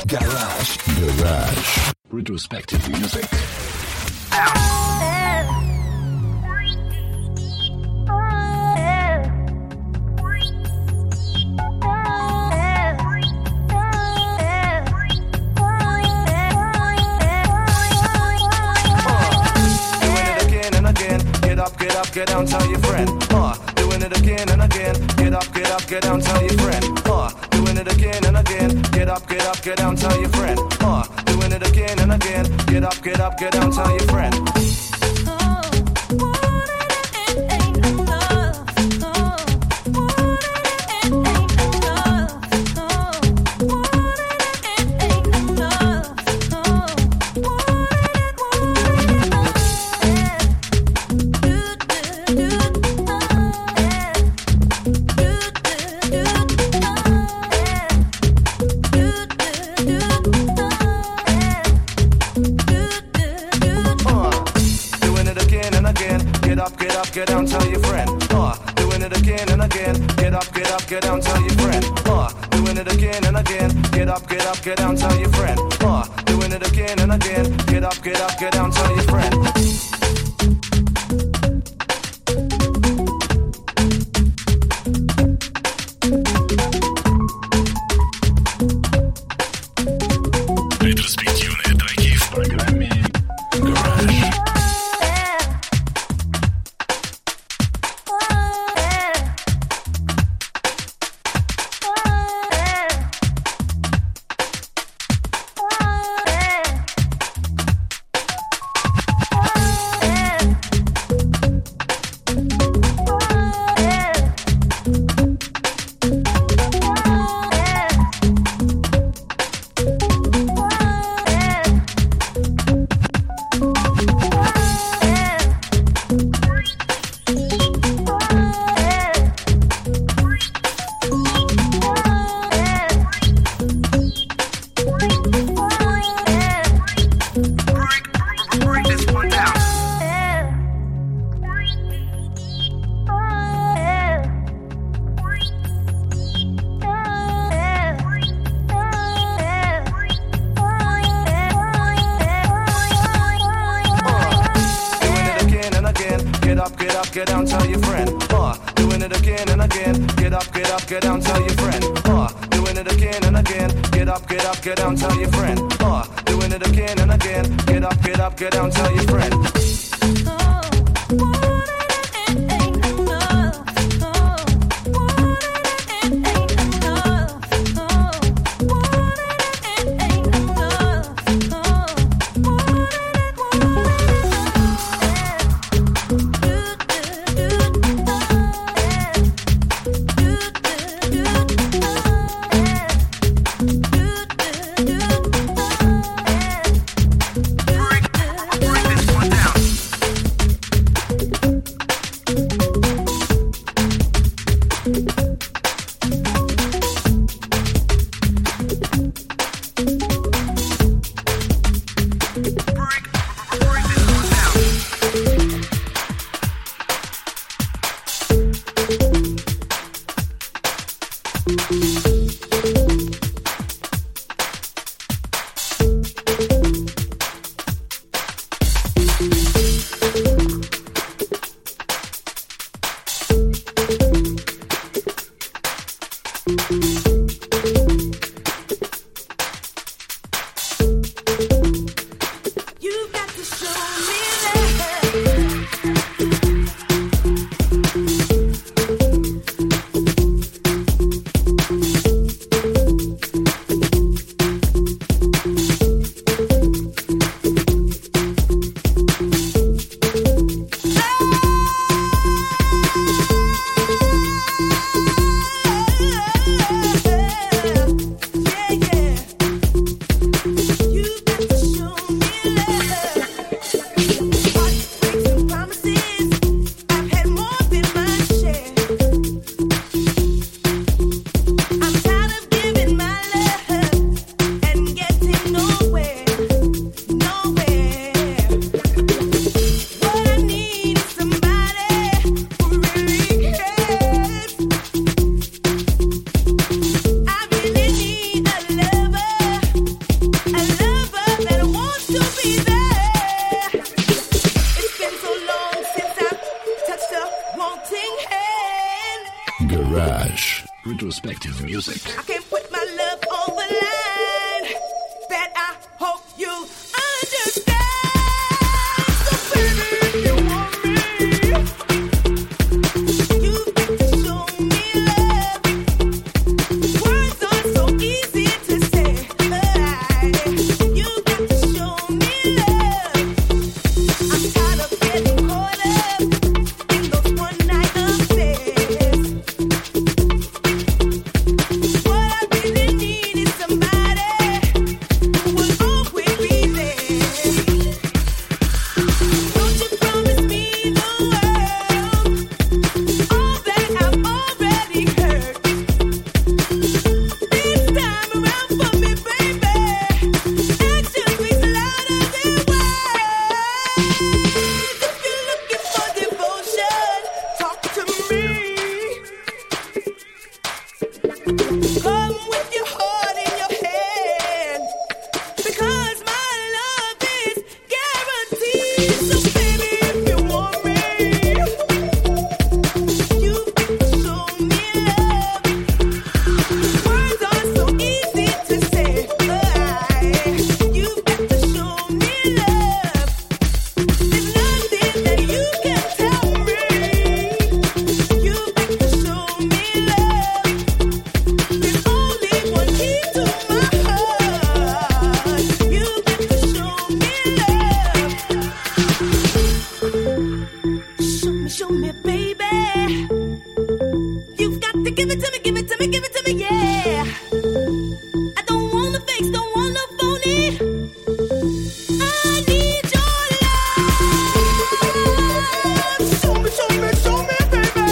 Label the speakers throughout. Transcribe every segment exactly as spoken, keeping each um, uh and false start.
Speaker 1: Garage. Garage. Retrospective music.
Speaker 2: Get up, get down, tell your friend. Uh, doing it again and again. Get up, get up, get down, tell your friend. Uh, doing it again and again. Get up, get up, get down, tell your friend. Uh, doing it again and again. Get up, get up, get down, tell your friend. Get down, tell your friend. Uh, doing it again and again. Get up, get up, get down, tell your friend. Uh, doing it again and again. Get up, get up, get down, tell your friend. Uh, doing it again and again. Get up, get up, get down, tell your friend.
Speaker 1: Ретроспективные треки в программе Garage.
Speaker 2: Get down, tell your friend. Uh, doing it again and again. Get up, get up, get down, tell your friend. Uh, doing it again and again. Get up, get up, get down, tell your friend. Uh, doing it again and again. Get up, get up, get down, tell your friend.
Speaker 3: Break this one down.
Speaker 1: music.
Speaker 3: I can't put my love on the line. That I hope you understand. So baby, if you want me, you've got to show me love. Words are so easy to say. You've got to show me love. I'm tired of getting caught up in those one night affairs. What I really need is somebody who will always be there. Don't you promise me the world, all that I've already heard. This time around for me, baby, action speaks louder than words. If you're looking for devotion, talk to me. Come with your heart in your hand, because my love is guaranteed. So baby, if you want me, you've got to show me love. Words are so easy to say. You've got to show me love. There's nothing that you can tell me. You've got to show me love. There's only one key to my heart. You've got to show me love. Show me, show me, baby. You've got to give it to me, give it to me, give it to me, yeah. I don't want the fakes, don't want the phony. I need your love. Show me, show me, show me, baby.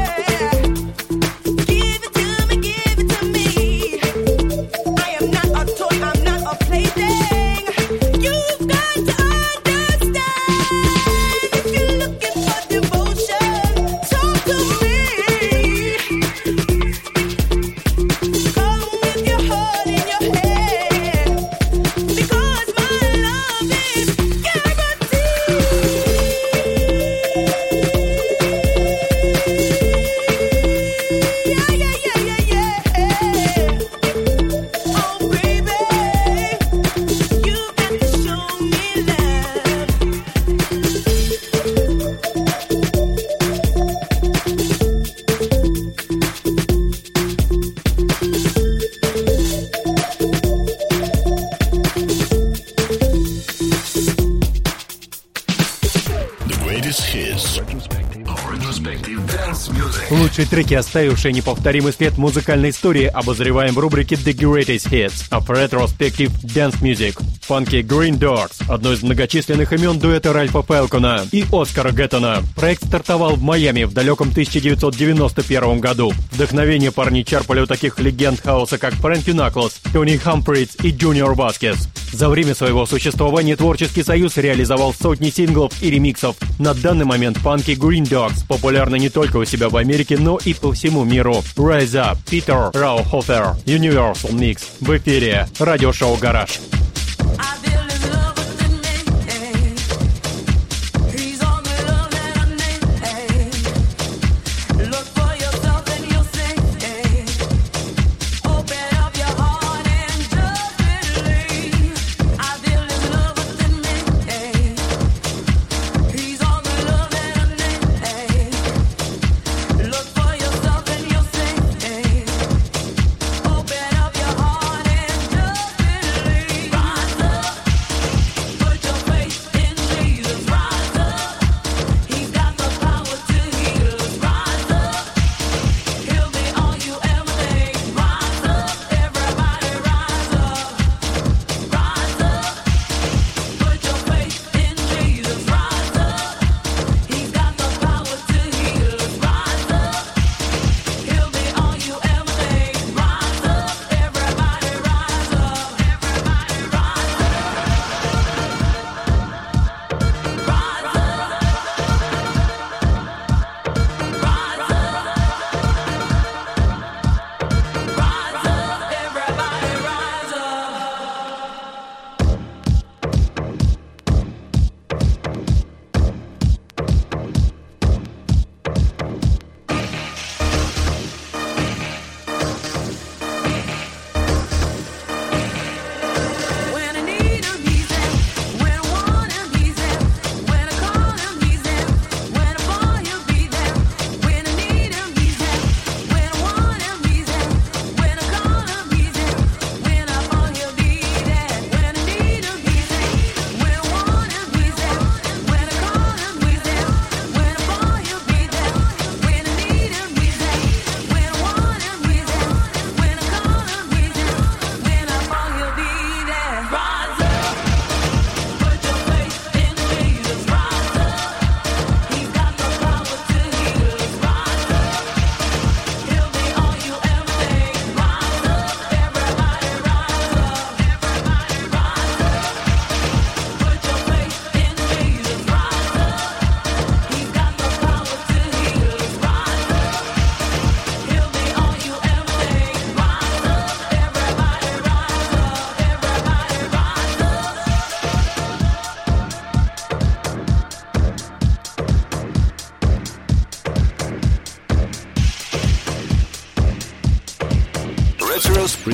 Speaker 3: Give it to me, give it to me. I am not a toy, I'm not a plaything. You've got to understand. If you're looking for devotion, talk to me. Come with your heart in your hand, because my love is guaranteed. Yeah, yeah, yeah, yeah, yeah. Oh, baby, you got to show me love.
Speaker 1: The greatest hits. Retrospective dance music.
Speaker 4: Лучшие треки, оставившие неповторимый след музыкальной истории, обозреваем в рубрике The Greatest Hits of Retrospective Dance Music. Фанки Green Dogs, одно из многочисленных имен дуэта Ральфа Фелкона и Оскара Гэттона. Проект стартовал в Майами в далеком тысяча девятьсот девяносто первом году. Вдохновение парни черпали у таких легенд хаоса, как Фрэнки Наклз, Тони Хамфридс и Джуниор Васкес. За время своего существования творческий союз реализовал сотни синглов и ремиксов. На данный момент фанки Green Dogs популярны не только у себя в Америке, но и по всему миру. Rise Up, Питер Раухофер, Universal Mix. В эфире радиошоу «Гараж».
Speaker 3: Open up your heart and just believe.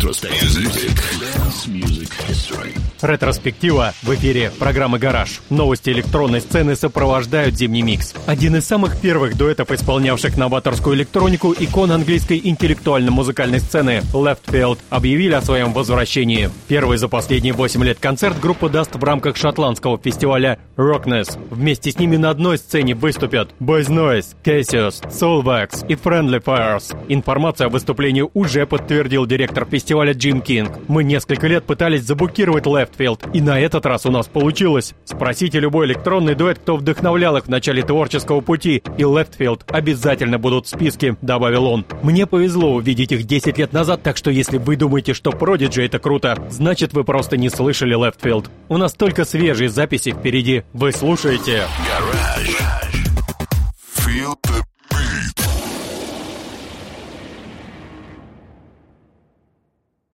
Speaker 1: Retrospective Dance Music History.
Speaker 4: Ретроспектива в эфире программы «Гараж». Новости электронной сцены сопровождают зимний микс. Один из самых первых дуэтов, исполнявших новаторскую электронику, икон английской интеллектуально-музыкальной сцены Leftfield, объявили о своем возвращении. Первый за последние восемь лет концерт группа даст в рамках шотландского фестиваля Rockness. Вместе с ними на одной сцене выступят Boys Noise, Cassius, Soulwax и Friendly Fires. Информацию о выступлении уже подтвердил директор фестиваля Джим Кинг. Мы несколько лет пытались забукировать Leftfield, и на этот раз у нас получилось. Спросите любой электронный дуэт, кто вдохновлял их в начале творческого пути, и Leftfield обязательно будут в списке, добавил он. Мне повезло увидеть их десять лет назад, так что если вы думаете, что Prodigy это круто, значит вы просто не слышали Leftfield. У нас только свежие записи впереди. Вы слушаете
Speaker 1: Garage.